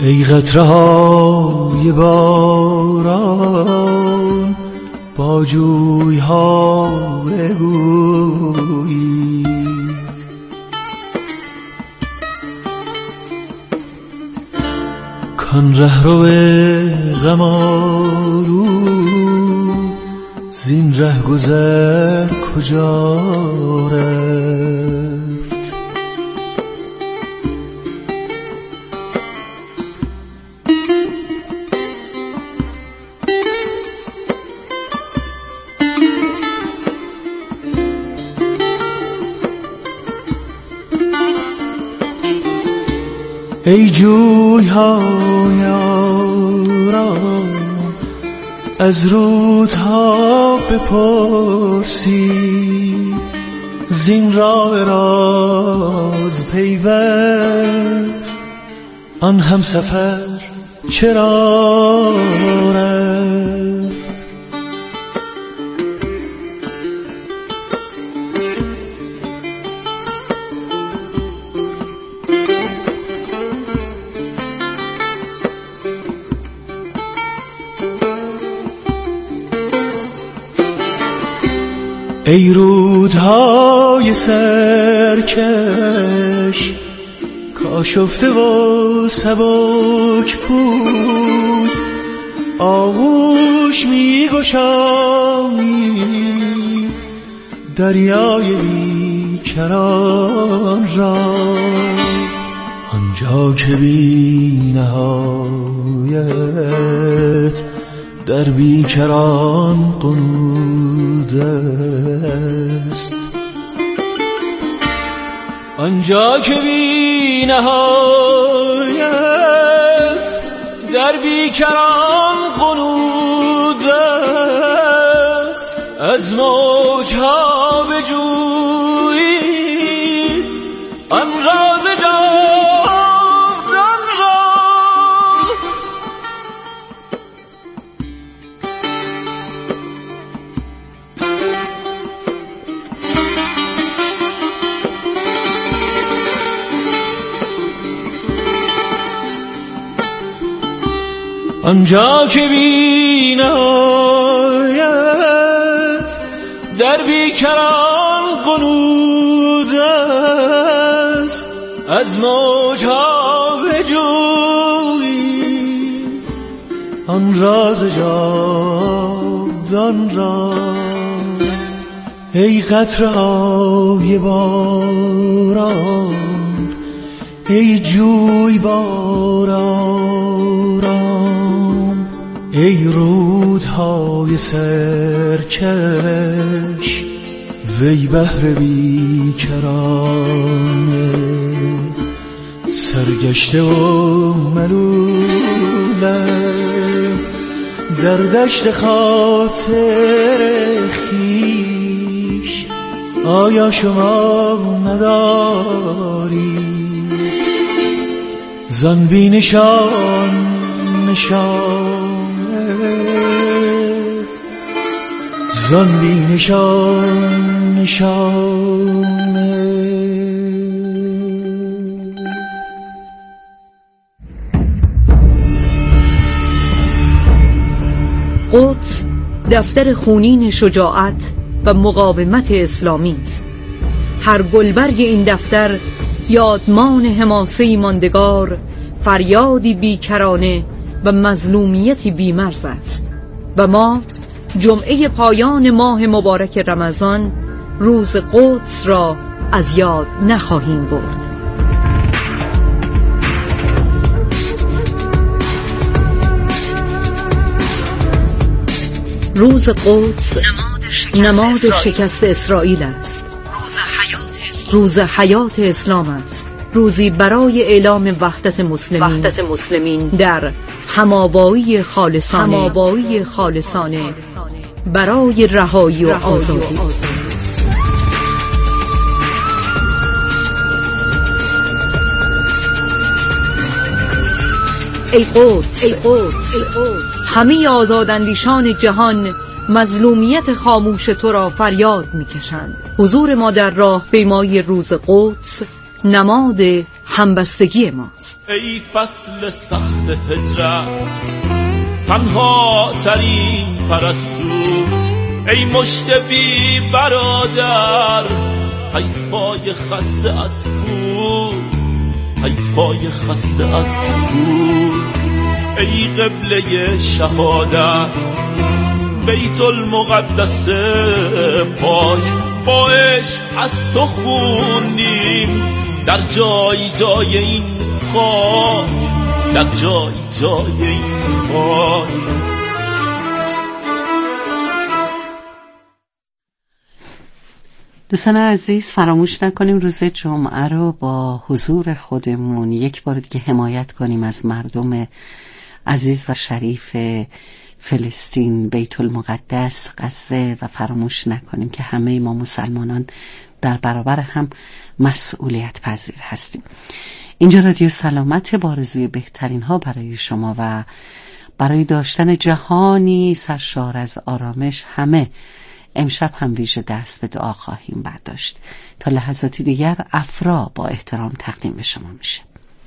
ای قطره‌های باران با جوی‌ها بگویید کان رهرو غم آلود زین رهگذر کجا رفت. ای جوی‌های آرام از رودها بپرسید زین راه راز پیوند آن همسفر چرا رفت. ای رودهای سرکش کاشفته و سبک پود آغوش می گشایی دریای بیکران را آنجا که بی نهایت در بیکران قنود است. آنجا که بی نهایت در بیکران قنود است از موجها بجویی آن راز جاودان را. آنجا که بی نهایت در بیکران قنود است از موجها بجویی آن راز جاودان را. ای قطره‌های باران ای جوی باران ای رودهای سرکش وی بحر بیکران سرگشته و ملولم در دشت خاطر خویش آیا شما نداری زان بی نشان زان بی نشانه. قدس دفتر خونین شجاعت و مقاومت اسلامی است. هر گلبرگ این دفتر یادمان حماسه‌ای ماندگار، فریادی بیکرانه و مظلومیتی بیمرز است و ما جمعه پایان ماه مبارک رمضان روز قدس را از یاد نخواهیم برد. روز قدس نماد شکست اسرائیل است. روز حیات اسلام است. روزی برای اعلام وحدت مسلمین در هماوایی خالصانه برای رهایی و آزادی. ای قدس همه آزاداندیشان جهان مظلومیت خاموش تو را فریاد می‌کشند. حضور ما در راه پیمای روز قدس نماد همبستگی ماست. ای فصل سخت هجرت تنها ترین پرستو، ای مشت بی برادر حیفای خسته ات کو، حیفای خسته ات کو. ای قبله شهادت بیت المقدس پاک، با عشق از تو خوندیم در جای جای این خاک، در جای جای این خاک. دوستان عزیز، فراموش نکنیم روز جمعه رو با حضور خودمون یک بار دیگه حمایت کنیم از مردم عزیز و شریف فلسطین، بیت المقدس، غزه، و فراموش نکنیم که همه ما مسلمانان در برابر هم مسئولیت پذیر هستیم. اینجا رادیو سلامت، با آرزوی بهترین ها برای شما و برای داشتن جهانی سرشار از آرامش. همه امشب هم ویژه دست به دعا خواهیم برداشت. تا لحظاتی دیگر افرا با احترام تقدیم به شما میشه.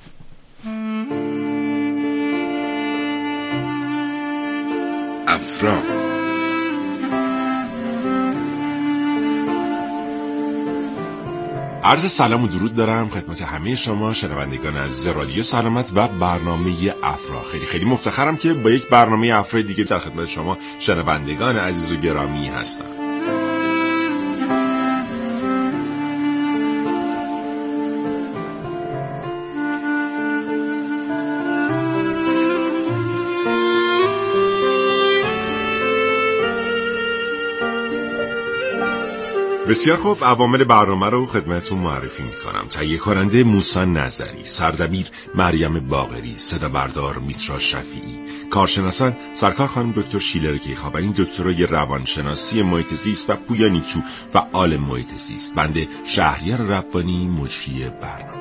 افرا. عرض سلام و درود دارم خدمت همه شما شنوندگان از رادیو سلامت و برنامه افرا. خیلی خیلی مفتخرم که با یک برنامه افرا دیگه در خدمت شما شنوندگان عزیز و گرامی هستم. بسیار خوب، عوامل برنامه رو خدمتتون معرفی میکنم. تهیه کننده موسی نظری، سردبیر مریم باقری، صدا بردار میترا شفیعی، کارشناسان سرکار خانم دکتر شیلر کیخابانی، دکترای روانشناسی محیط زیست و پویا نیکچو فعال محیط زیست، بنده شهریار ربانی مجری برنامه.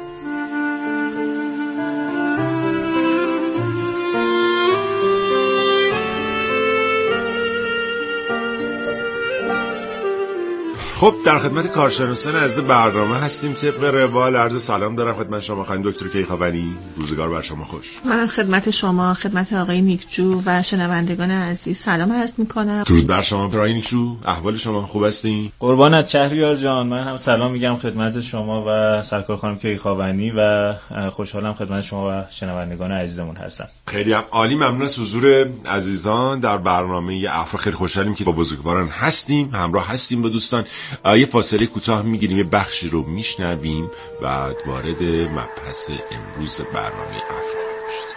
خب در خدمت کارشناسان از برنامه هستیم. طبق روال عرض سلام دارم خدمت شما خانم دکتر کیخابانی. روزگار بر شما خوش. من خدمت شما، خدمت آقای نیکجو و شنوندگان عزیز سلام عرض میکنم. درود بر شما آقای نیکجو، احوال شما خوب هستین؟ قربانت شهریار جان. من هم سلام میگم خدمت شما و سرکار خانم کیخابانی و خوشحالم خدمت شما و شنوندگان عزیزمون هستم. خیلی هم عالی، ممنون از حضور عزیزان در برنامه افرا. خیلی خوشحالیم که با بزرگواران هستیم، همراه هستیم با دوستان. یه فاصله کوتاه میگیریم، یه بخشی رو میشنویم و وارد مبحث امروز برنامه افرا میشیم.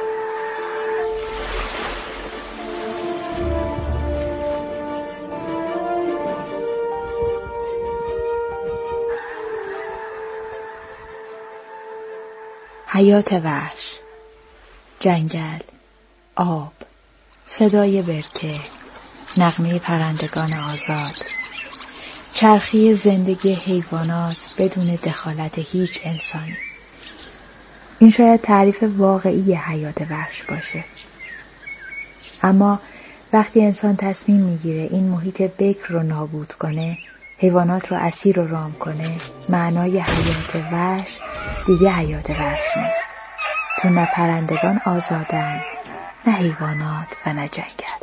حیات وحش، جنگل، آب، صدای برکه، نغمه پرندگان آزاد، چرخی زندگی حیوانات بدون دخالت هیچ انسانی. این شاید تعریف واقعی حیات وحش باشه. اما وقتی انسان تصمیم میگیره این محیط بکر رو نابود کنه، حیوانات رو اسیر و رام کنه، معنای حیات وحش دیگه حیات وحش نیست. چون نه پرندگان آزادن، نه حیوانات و نه جنگل.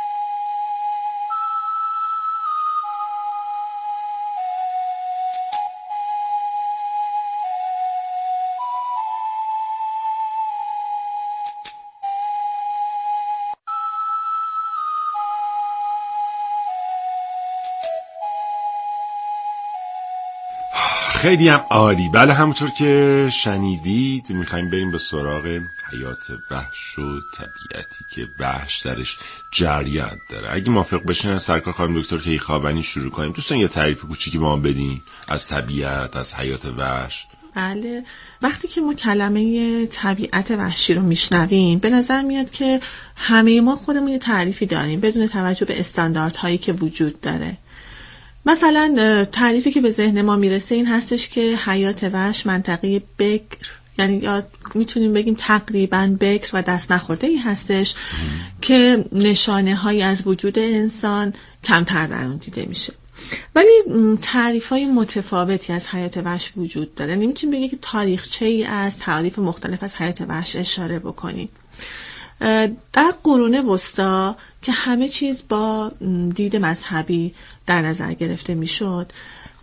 خیلی هم عالی. بله، همونطور که شنیدید میخوایم بریم به سراغ حیات وحش و طبیعتی که وحش درش جریان داره. اگه موافق بشین از سرکار خانم دکتر کیخابانی شروع کنیم. دوستان یه تعریف کوچیکی با ما بدین از طبیعت، از حیات وحش. بله، وقتی که ما کلمه طبیعت وحشی رو میشنویم به نظر میاد که همه ما خودمون یه تعریفی داریم بدون توجه به استانداردهایی که وجود داره. مثلا تعریفی که به ذهن ما میرسه این هستش که حیات وحش منطقه بکر، یعنی یا میتونیم بگیم تقریبا بکر و دست نخورده ای هستش که نشانه هایی از وجود انسان کمتر در اون دیده میشه. ولی تعریف‌های متفاوتی از حیات وحش وجود داره. نمی‌تونیم بگیم که تاریخچه‌ای از تعریف مختلف از حیات وحش اشاره بکنیم. در قرون وسطا که همه چیز با دید مذهبی در نظر گرفته میشد،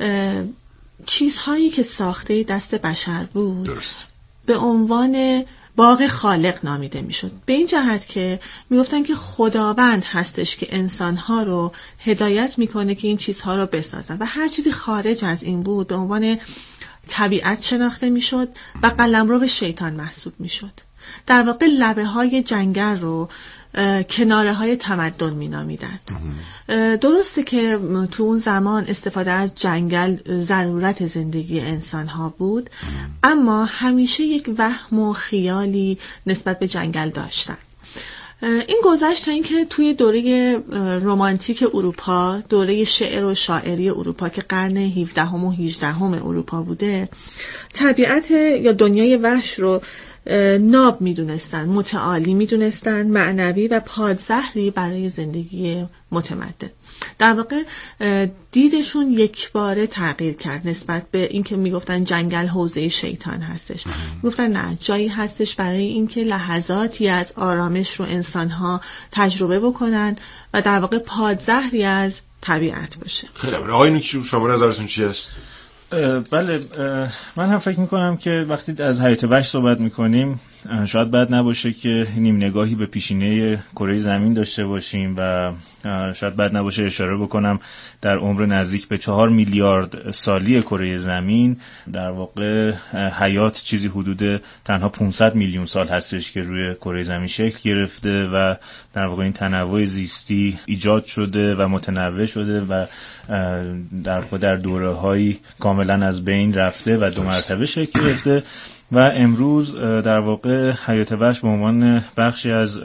چیزهایی که ساخته دست بشر بود درست. به عنوان باغ خالق نامیده میشد، به این جهت که میگفتن که خداوند هستش که انسانها رو هدایت میکنه که این چیزها رو بسازن و هر چیزی خارج از این بود به عنوان طبیعت شناخته میشد و قلمرو شیطان محسوب میشد. در واقع لبه های جنگل رو کناره های تمدن می نامیدن. درسته که تو اون زمان استفاده از جنگل ضرورت زندگی انسان ها بود، اما همیشه یک وهم و خیالی نسبت به جنگل داشتن. این گذشت تا اینکه توی دوره رمانتیک اروپا، دوره شعر و شاعری اروپا که قرن 17 و 18 اروپا بوده، طبیعت یا دنیای وحش رو ناب میدونستن، متعالی میدونستن، معنوی و پادزهری برای زندگی متمدن. در واقع دیدشون یک باره تغییر کرد نسبت به اینکه میگفتن جنگل حوزه شیطان هستش. میگفتن نه، جایی هستش برای اینکه لحظاتی از آرامش رو انسان‌ها تجربه بکنن و در واقع پادزهری از طبیعت باشه. خیلی ممنون. آقای نوکی، شما نظرتون چی است؟ بله، من هم فکر میکنم که وقتی از حیات وحش صحبت میکنیم شاید بد نباشه که نیم نگاهی به پیشینه کره زمین داشته باشیم و شاید بد نباشه اشاره بکنم در عمر نزدیک به 4 میلیارد سالی کره زمین در واقع حیات چیزی حدود تنها 500 میلیون سال هستش که روی کره زمین شکل گرفته و در واقع این تنوع زیستی ایجاد شده و متنوع شده و در واقع در دوره‌هایی کاملا از بین رفته و 2 مرتبه شکل گرفته و امروز در واقع حیات وحش به عنوان بخشی از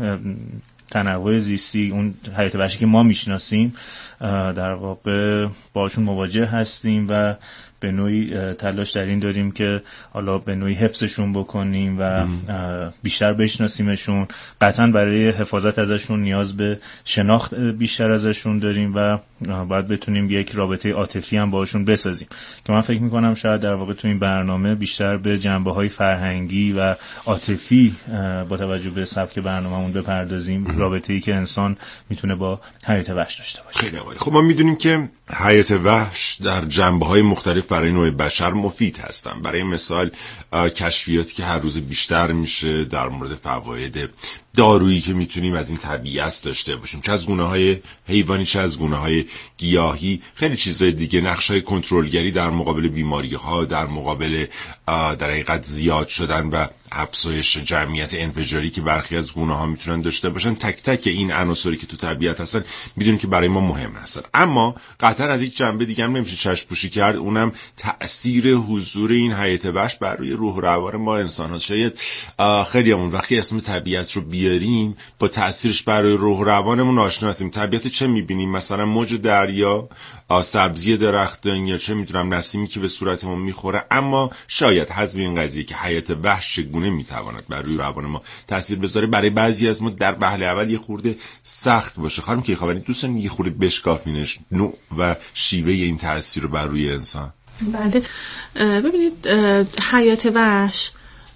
تنوع زیستی، اون حیات وحشی که ما میشناسیم، در واقع باشون مواجه هستیم و به نوعی تلاش در این داریم که حالا به نوعی حفظشون بکنیم و بیشتر بشناسیمشون. قطعا برای حفاظت ازشون نیاز به شناخت بیشتر ازشون داریم و باید بتونیم یک رابطه عاطفی هم باشون بسازیم که من فکر میکنم شاید در واقع تو این برنامه بیشتر به جنبه‌های فرهنگی و عاطفی با توجه به سبک برنامه‌مون بپردازیم، رابطه‌ای که انسان میتونه با حیات وحش داشته باشه. خیلی عالی. خب ما میدونیم که حیات وحش در جنبه‌های مختلف برای نوع بشر مفید هستن. برای مثال کشفیاتی که هر روز بیشتر میشه در مورد فواید دارویی که میتونیم از این طبیعت داشته باشیم، چه از گونه‌های حیوانی چه از گونه‌های گیاهی، خیلی چیزای دیگه، نقش‌های کنترلگری در مقابل بیماری‌ها، در مقابل در حقیقت زیاد شدن و افزایش جمعیت انفجاری که برخی از گونه‌ها میتونن داشته باشن. تک تک این عناصری که تو طبیعت هستن میدونیم که برای ما مهم هستن، اما قطعا از یک جنبه دیگه هم نمیشه چشم پوشی کرد، اونم تأثیر حضور این حیات وحش بر روی روح و روان ما انسان‌ها. شاید خیلیامون وقتی اسم طبیعت رو بیاریم با تأثیرش بر روی روح و روانمون آشنا هستیم. طبیعت چه میبینیم؟ مثلا موج دریا، سبزی درختان یا چه میدونم نسیمی که به صورتمون میخوره، اما شاید حذف این قضیه که حیات وحش چگونه میتواند بر روی روان ما تاثیر بذاره برای بعضی از ما در وهله اول یه خورده سخت باشه. خانم کیخوانی، دوستان یه خورده بشکافینش نوع و شیوه این تاثیر رو بر روی انسان. بله، ببینید حیات وحش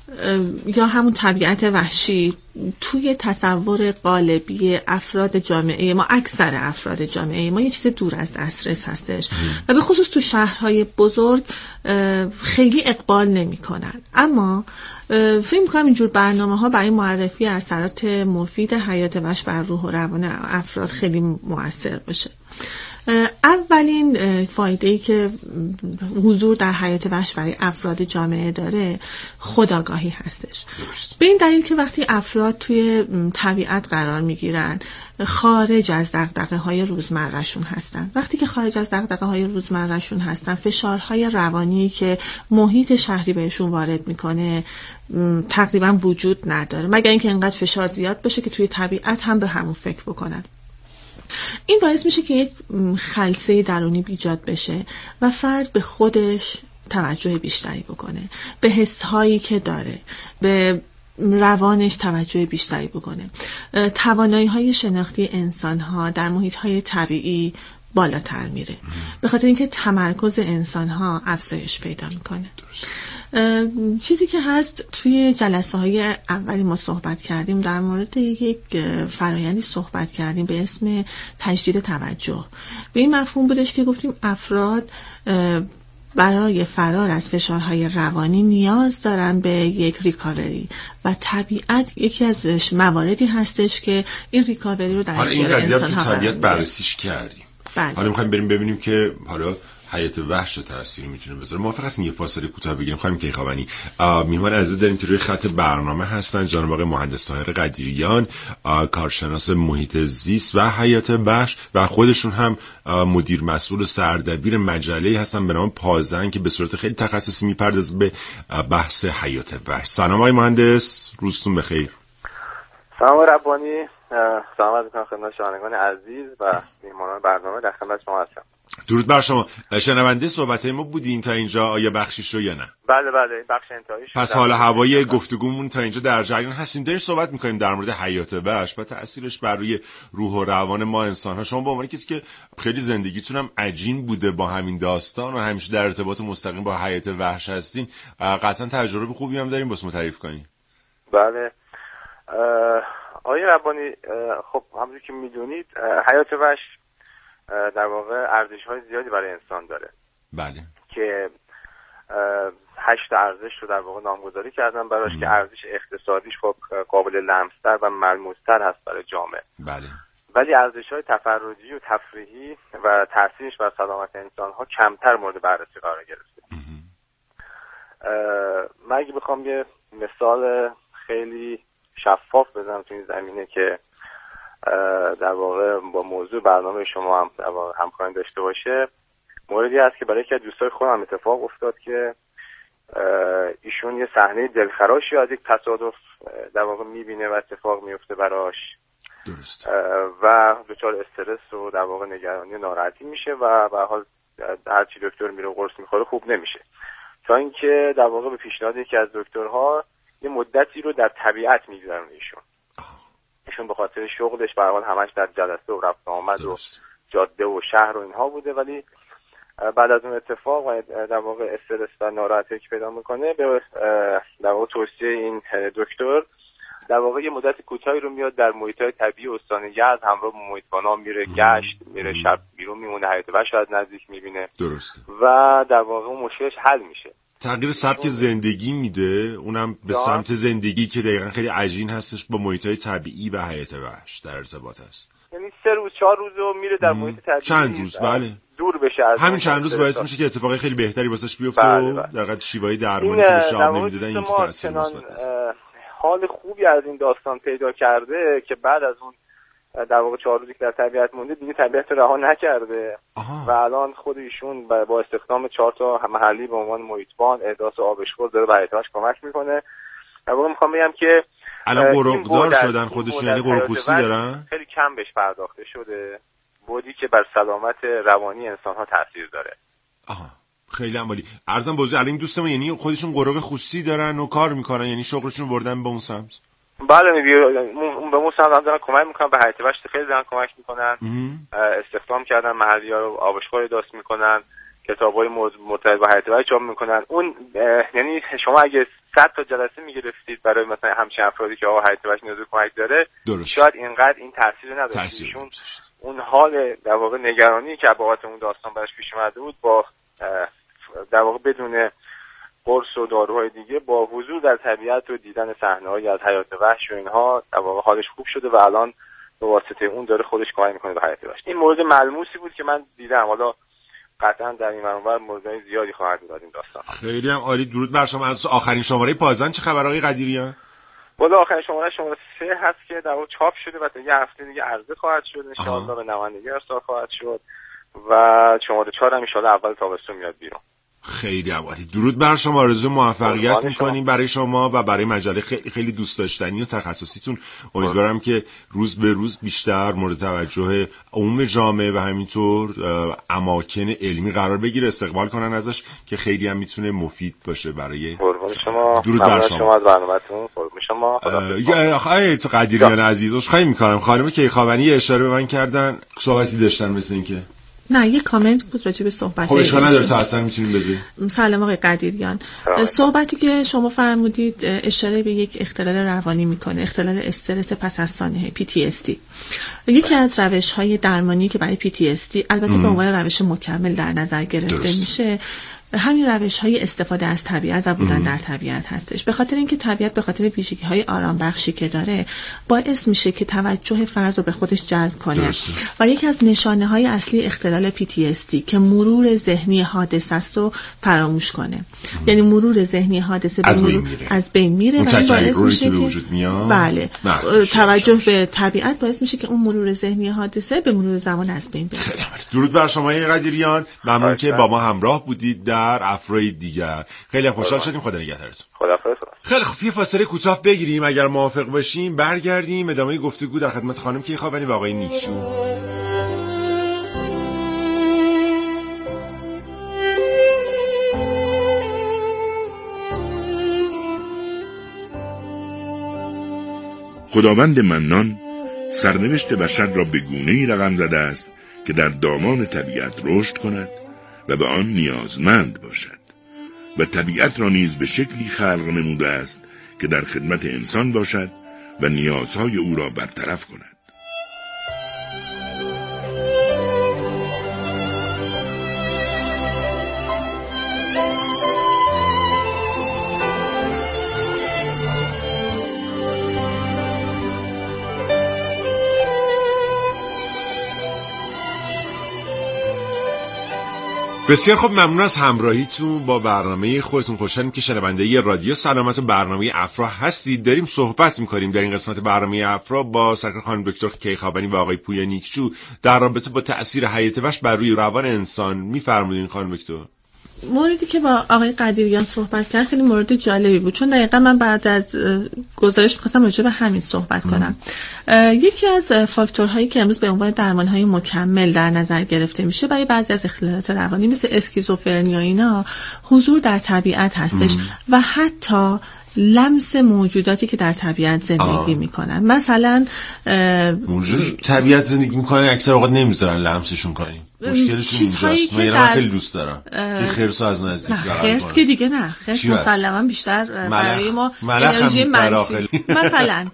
یا همون طبیعت وحشی توی تصور قالبی افراد جامعه ما، اکثر افراد جامعه ما، یه چیز دور از دسترس هستش و به خصوص تو شهرهای بزرگ خیلی اقبال نمی کنن. اما فکر می‌کنم اینجور برنامه‌ها برای معرفی اثرات مفید حیات وحش بر روح و روان افراد خیلی مؤثر باشه. اولین فایده‌ای که حضور در حیات وحش برای افراد جامعه داره خودآگاهی هستش. به این دلیل که وقتی افراد توی طبیعت قرار میگیرن خارج از دغدغه‌های روزمره‌شون هستن. وقتی که خارج از دغدغه‌های روزمره‌شون هستن، فشارهای روانی که محیط شهری بهشون وارد میکنه تقریبا وجود نداره، مگر اینکه اینقدر فشار زیاد باشه که توی طبیعت هم به همون فکر بکنن. این باعث میشه که یک خلسه درونی ایجاد بشه و فرد به خودش توجه بیشتری بکنه، به حس‌هایی که داره، به روانش توجه بیشتری بکنه. توانایی‌های شناختی انسان‌ها در محیط‌های طبیعی بالاتر میره، به خاطر اینکه تمرکز انسان‌ها افزایش پیدا میکنه. چیزی که هست توی جلسه های اولی ما صحبت کردیم در مورد یک فرایندی صحبت کردیم به اسم تجدید توجه. به این مفهوم بودش که گفتیم افراد برای فرار از فشارهای روانی نیاز دارن به یک ریکاوری و طبیعت یکی از مواردی هستش که این ریکاوری رو در اختیار انسان‌ها قرار میده. بررسیش کردیم. بله. حالا می‌خوایم بریم ببینیم که حالا حیات وحش تأثیری میتونه بذاره. موافق هستین یه فاصله کوتاه بگیریم؟ خانم کیخوانی، میهمان عزیز داریم که روی خط برنامه هستن، جناب آقای مهندس طاهر قدیریان، کارشناس محیط زیست و حیات وحش و خودشون هم مدیر مسئول سردبیر مجله‌ای هستن به نام پازن که به صورت خیلی تخصصی میپردازه به بحث حیات وحش. سلام آقای مهندس، روزتون بخیر. سلام ربانی، سلام عرض می‌کنم خدمت شنوندگان عزیز و میهمانان برنامه. در خدمت شما هستم. درود بر شما. شنونده صحبت‌های ما بودین تا اینجا، آیا بخشیش رو یا نه؟ بله بخش انتهایی شد. پس حال هوای گفتگومون تا اینجا در جریان هستیم. داریم صحبت می‌کنیم در مورد حیات وحش و تأثیرش بر روی روح و روان ما انسان‌ها. شما به عنوان کسی که خیلی زندگیتون هم عجین بوده با همین داستان و همیشه در ارتباط مستقیم با حیات وحش هستین، قطعاً تجربه خوبی هم داریم، واسه ما تعریف کنین. بله. آقای ربانی، خب همونجوری که می‌دونید حیات وحش در واقع ارزش‌های زیادی برای انسان داره. بله. که 8 ارزش رو در واقع نامگذاری کردن براش که ارزش اقتصادیش خب قابل لمس‌تر و ملموس‌تر هست برای جامعه. بله. ولی ارزش‌های تفرجی و تفریحی و تأثیرش بر سلامت انسان‌ها کمتر مورد بررسی قرار گرفته. من اگه بخوام یه مثال خیلی شفاف بزنم تو این زمینه که در واقع با موضوع برنامه شما هم در واقع همکاری داشته باشه، موردی هست که برای یکی از دوستای خودم اتفاق افتاد که ایشون یه صحنه دلخراشی از یک تصادف در واقع میبینه و اتفاق میفته براش. درست. و دچار استرس و در واقع نگرانی و ناراحتی میشه و به هر حال هرچی دکتر میره قرص میخوره خوب نمیشه، تا اینکه در واقع به پیشنهاد یکی از دکترها یه مدتی رو در طبیعت میگذرونه ایشون به خاطر شغلش به هر حال همش در جلسه و رفت آمد و جاده و شهر و اینها بوده، ولی بعد از اون اتفاق و در واقع استرس و ناراحتی که پیدا میکنه به در واقع توصیه این دکتر در واقع یه مدت کوتاهی رو میاد در محیط‌های طبیعی استان یزد همراه با محیط‌بانا میره گشت، میره شب بیرون میمونه، حیات وحش از نزدیک میبینه. درسته. و در واقع اون مشکلش حل میشه. تغییر سبک زندگی میده، اونم به سمت زندگی که دقیقا خیلی عجین هستش با محیط‌های طبیعی و حیات وحش در ارتباط هست. یعنی 3 روز 4 روز رو میره در محیط طبیعی، چند روز بله دور بشه از همین چند روز باعث میشه که اتفاقی خیلی بهتری واسش بیفته و در واقع شیوه‌ی درمانی که بهش آب نمیدادن این تاثیر مثبت است. حال خوبی از این داستان پیدا کرده که بعد از اون در واقع 4 روزی که در طبیعت مونده دیگه طبیعت رو رها نکرده. و الان خود ایشون با استخدام 4 تا محلی به عنوان محیطبان احداث آبشخور داره به حیات وحش کمک میکنه. در واقع میخوام بگم که الان قرقدار شدن خودشون، یعنی قرقخوسی دارن، خیلی کم بهش پرداخته شده، بودی که بر سلامت روانی انسان‌ها تاثیر داره. خیلی عالی. عرضم بزرگ الان این دوستمون یعنی خودشون قرق خصوصی دارن و کار میکنن، یعنی شغلشون بردن به اون سمت. بله به اون سمت دارن کمک میکنن، به حیات وحش خیلی دارن کمک میکنن. استخدام کردن محلی‌ها رو آبشخور احداث میکنن، کتابای مرتبط با حیات وحش چاپ میکنن. اون یعنی شما اگه 100 تا جلسه میگرفتید برای مثلا همچین افرادی که آقا حیات وحش نیاز به کمک داره، شاید اینقدر این تاثیر نداشت. ایشون اون حال در واقع نگرانی که بابت اون داستان براش پیش اومده بود با در واقع بدون قرص و داروهای دیگه با حضور در طبیعت و دیدن صحنه‌هایی از حیات وحش و اینها در واقع حالش خوب شده و الان به واسطه اون داره خودش کمک میکنه به حیات وحش. این مورد ملموسی بود که من دیدم، حالا قطعا در این منور موردهای زیادی خواهد بود این داستان. خیلی هم عالی. درود بر شما. از آخرین شماره پازن چه خبر آقای قدیریان؟ والا آخرین شماره 3 هست که در واقع چاپ شده و تا یه هفته دیگه عرضه خواهد شد ان شاءالله، به نمایندگی ارسال خواهد شد و شماره 4 هم ان شاءالله اول تابستون میاد بیرون. خیلی عالی. درود بر شما. آرزوی موفقیت میکنیم برای شما و برای مجله خیلی خیلی دوست داشتنی و تخصصیتون. امیدوارم که روز به روز بیشتر مورد توجه عموم جامعه و همینطور اماکن علمی قرار بگیره، استقبال کنن ازش که خیلی هم میتونه مفید باشه برای شما. درود بر شما. از برنامه‌تون. شما آقای قدیریان عزیز، عذرخواهی میکنم خانم کیخوانی اشاره به من کردن صحبتی داشتن مثل اینکه نه یه کامنت بود راجع به صحبت. خب اشکال نداره تا اصلا میتونیم بذاریم. سلام آقای قدیریان. صحبتی که شما فرمودید اشاره به یک اختلال روانی میکنه، اختلال استرس پس از سانحه PTSD. یکی از روش‌های درمانی که برای PTSD البته به عنوان روش مکمل در نظر گرفته میشه، همین روش‌های استفاده از طبیعت و بودن در طبیعت هستش. به خاطر اینکه طبیعت به خاطر ویژگی‌های آرام بخشی که داره باعث میشه که توجه فرد رو به خودش جلب کنه. و یکی از نشانه‌های اصلی اختلال PTSD که مرور ذهنی حادثه است رو فراموش کنه. یعنی مرور ذهنی حادثه از بین میره و این باعث میشه که وجود میاد. بله. توجه به طبیعت باعث میشه که اون مرور ذهنی حادثه به مرور زمان از بین بره. درود بر شما قدیریان، ممنون که با ما همراه بودید در افرای دیگر. خیلی خوشحال شدیم. خدا نگهدارتون. خداحافظ. خیلی خوب، یه فاصله کوتاه بگیریم، اگر موافق باشیم برگردیم ادامه گفتگو در خدمت خانم کیخوابانی و آقای نیکچو. خداوند منان سرنوشت بشر را به گونه‌ای رقم زده است که در دامان طبیعت رشد کند و به آن نیازمند باشد و طبیعت را نیز به شکلی خلق نموده است که در خدمت انسان باشد و نیازهای او را برطرف کند. بسیار خوب، ممنون از همراهیتون با برنامه خودتون. خوشحالیم که شنونده رادیو سلامت و برنامه افرا هستید. داریم صحبت می‌کنیم در این قسمت برنامه افرا با سرکار خانم دکتر کیخوابانی و آقای پویا نیکچو در رابطه با تأثیر حیات وحش بر روی روان انسان. می‌فرمایید خانم دکتر؟ موردی که با آقای قدیریان صحبت کردن خیلی مورد جالبی بود، چون دقیقا من بعد از گزارش می‌خواستم راجع به همین صحبت کنم. یکی از فاکتورهایی که امروز به عنوان درمان‌های مکمل در نظر گرفته میشه برای بعضی از اختلالات روانی مثل اسکیزوفرنی و اینا حضور در طبیعت هستش و حتی لمس موجوداتی که در طبیعت زندگی میکنن. مثلا موجود طبیعت زندگی میکنن اکثر اوقات نمیذارن لمسشون کنیم. مشکلشون اینجاست. من خیلی دوست دارم یه خرسو از نزدیک بغل کنم. خرس که دیگه نه، خرس مسلما بیشتر برای ما انرژی منفی. مثلا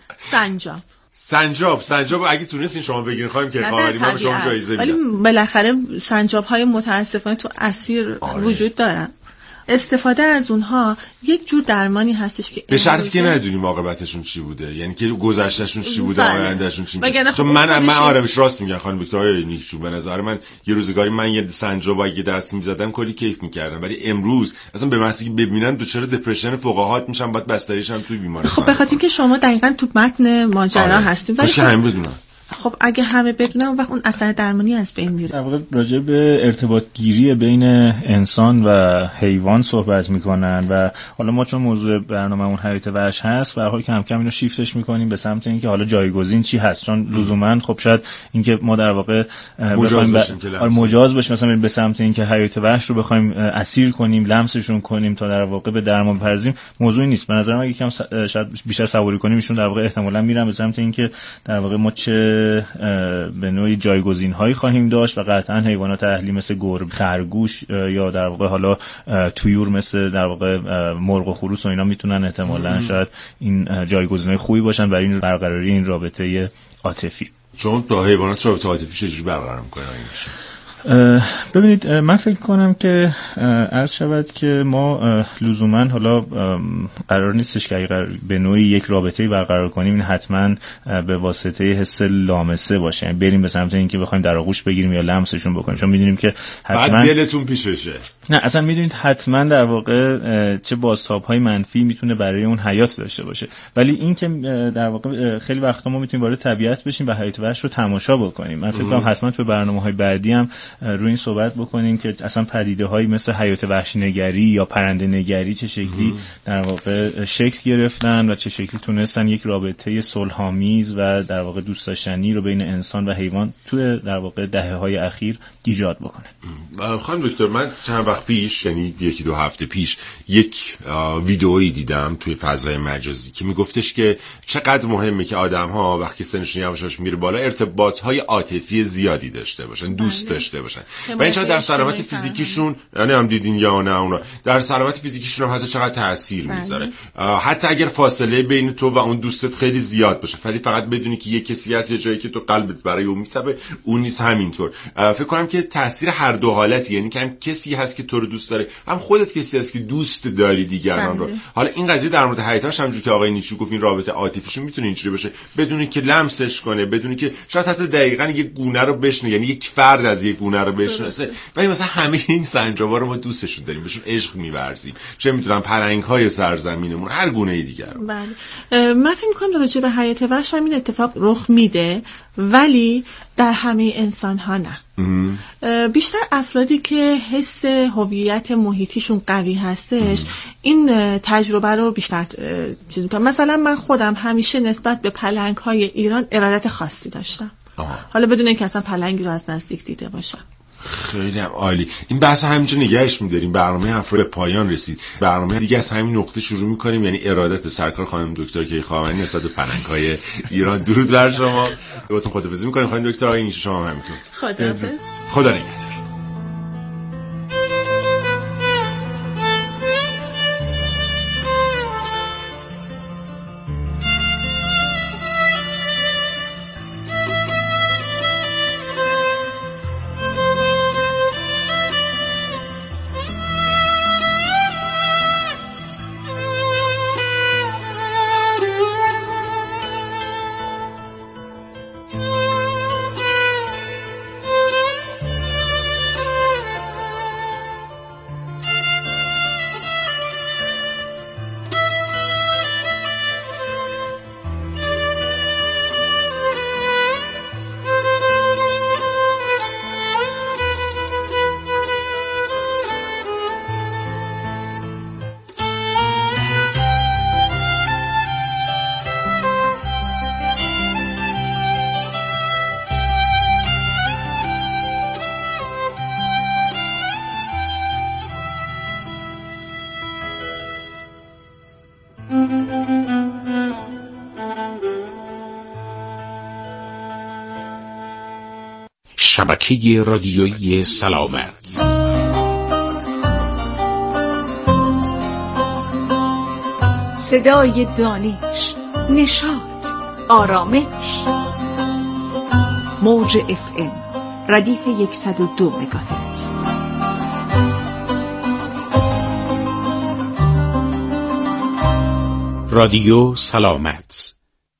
سنجاب اگه تونستین شما بگیرین خواهیم که خواهری من به شما جایزه میدم. ولی بالاخره سنجاب‌های متاسفانه تو اسیر وجود دارن. استفاده از اونها یک جور درمانی هستش که به شرطی که ندونیم عاقبتشون چی بوده، یعنی که گذشتهشون چی بوده، آیندهشون چی بوده. چون من آرامش راست میگم خانم دکتر نیکچو، به نظر من یه روزگاری من یه سنجاب اگه دست می‌زدم کلی کیف می‌کردم، ولی امروز اصلا به محضی که ببینن دچار دپرشن فوق‌العاده میشن، بعد بستریشم توی بیمارستان. خب به خاطر اینکه شما دقیقاً تو متن ماجرا هستید، ولی همین بدونم. خب اگه همه بدونن اون وقت اون اثر درمانی از بین میره. در واقع راجع به ارتباط گیری بین انسان و حیوان صحبت میکنن و حالا ما چون موضوع برنامه‌مون حیات وحش هست، به هر حال کم کم اینو شیفتش میکنیم به سمت اینکه حالا جایگزین چی هست، چون لزوما خب شاید اینکه ما در واقع مجاز باشیم مثلا به سمت اینکه حیات وحش رو بخوایم اسیر کنیم، لمسشون کنیم تا در واقع به درمان بپردازیم، موضوعی نیست. به نظر من یکم شاید بیشتر سواری کنیم ایشون در واقع احتمالاً میرن به سمت اینکه در واقع ما چه به نوعی جایگزین‌هایی خواهیم داشت و قطعاً حیوانات اهلی مثل گربه، خرگوش یا در واقع حالا طیور مثل در واقع مرغ و خروس و اینا میتونن احتمالاً شاید این جایگزین‌های خوبی باشن برای این برقراری این رابطه عاطفی. چون با حیوانات رابطه عاطفی چجوری برقرار می‌کنن اینش؟ ببینید من فکر کنم که عرض شود که ما لزوما حالا قرار نیستش که اگر به نوعی یک رابطه‌ای برقرار کنیم این حتما به واسطه حس لامسه باشه، یعنی بریم به سمت اینکه بخوایم در آغوش بگیریم یا لمسشون بکنیم، چون میدونیم که حتما بعد دلتون پیششه. نه اصلا میدونید حتما در واقع چه بازتاب‌های منفی میتونه برای اون حیات داشته باشه، ولی این که در واقع خیلی وقتا ما میتونیم وارد طبیعت بشیم و حیات وحش رو تماشا بکنیم. من فکر کنم حتما تو برنامه‌های بعدی هم روی این صحبت بکنیم که اصلا پدیده‌هایی مثل حیات وحش نگری یا پرنده نگری چه شکلی در واقع شکل گرفتن و چه شکلی تونستن یک رابطه صلح‌آمیز و در واقع دوست داشتنی رو بین انسان و حیوان توی در واقع دهه‌های اخیر ایجاد بکنن. خانم دکتر، من چند وقت پیش، یعنی یکی دو هفته پیش، یک ویدئویی دیدم توی فضای مجازی که میگفتش که چقدر مهمه که آدم‌ها وقتی سنشون یواش یواش میره بالا ارتباط‌های عاطفی زیادی داشته باشن، دوست داشته باشن و این چقدر در سلامت فیزیکیشون، یعنی هم دیدین یا نه اونا، در سلامت فیزیکیشون هم حتی چقدر تاثیر میذاره. حتی اگر فاصله بین تو و اون دوستت خیلی زیاد باشه، ولی فقط بدونی که یه کسی هست یه جایی که تو قلبت برای اون میتپه، اون نیست همینطور. فکر کنم که تاثیر هر دو حالتی، یعنی که هم کسی هست که تو رو دوست داره، هم خودت کسی هست که دوست داری دیگران رو. حالا این قضیه در مورد حیاتش همونجوری که آقای نیچو گفت، این رابطه عاطفیشون میتونه اینجوری باشه، بدونی که لمسش کنه، بدونی که شاید حتی دقیقاً یک گونه رو بشنه، یعنی یک فرد از یک گونه رو بشناسه. ولی مثلا همه این سنجابا رو ما دوستشون داریم، بهشون عشق می‌ورزیم، چه می‌دونم پلنگ‌های سرزمینمون، هر گونه دیگه. بله، من فکر می‌کنم راجع به حیات وحش همین اتفاق رخ میده، ولی در همه انسان‌ها نه. بیشتر افرادی که حس هویت محیطیشون قوی هستش این تجربه رو بیشتر چیز می‌کنم. مثلا من خودم همیشه نسبت به پلنگ‌های ایران ارادت خاصی داشتم، حالا بدون اینکه اصلا پلنگی رو از نزدیک دیده باشم. خیلی هم عالی. این بحث همینجا نگهش می‌داریم. برنامه هفته به پایان رسید. برنامه دیگه از همین نقطه شروع می‌کنیم، یعنی ارادت سرکار خانم دکتر کیخانوانی نسبت به پلنگ‌های ایران. درود بر شما. بهتون خداحافظی می‌کنیم خانم دکتر. آقای نیچو شما هم همینطور. خداحافظ. خدا نگهدار. شبکه رادیویی سلامت. صدای دانش، نشاط، آرامش. موج FM ردیف 102 مگاهرتز. رادیو سلامت.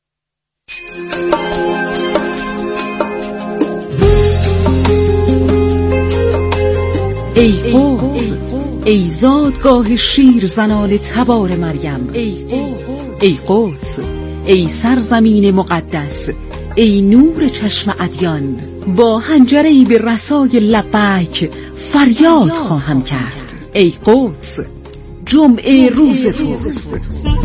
ای قدس، ای زادگاه شیر زنان تبار مریم، ای قدس، ای سرزمین مقدس، ای نور چشم ادیان، با حنجره‌ای به رسای لبیک فریاد خواهم کرد. ای قدس، جمعه روز توست.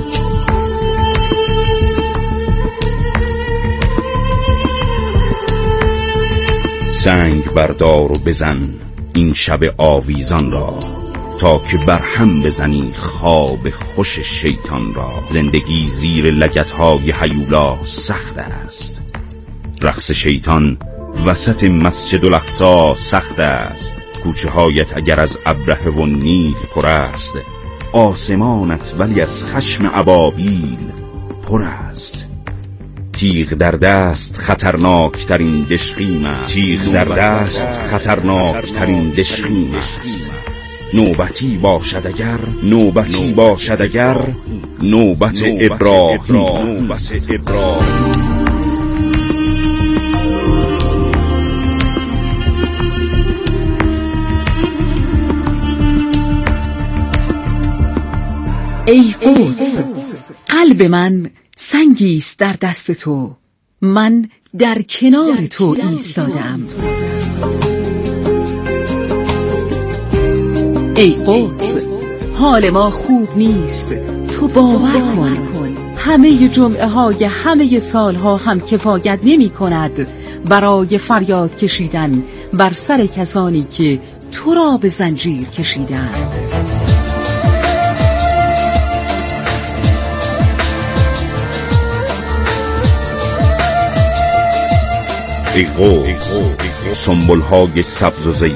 سنگ بردار و بزن این شب آویزان را، تا که برهم بزنی خواب خوش شیطان را. زندگی زیر لگدهای هیولا سخت است، رقص شیطان وسط مسجد الاقصی سخت است. کوچه هایت اگر از ابرهه و نیل پر است، آسمانت ولی از خشم ابابیل پر است. تیغ در دست خطرناک ترین دشخیم است، تیغ در دست خطرناک ترین دشخیم است. نوبتی باشد اگر، نوبتی باشد اگر، نوبت ابراهیم، نوبت ابراهیم. ای قدس، قلب من سنگی است در دست تو، من در کنار تو ایستادم. ای قدس، حال ما خوب نیست، تو باور کن. همه جمعه های همه سالها هم کفایت نمی کند برای فریاد کشیدن بر سر کسانی که تو را به زنجیر کشیدند. ای قدس، سنبل‌های سبز و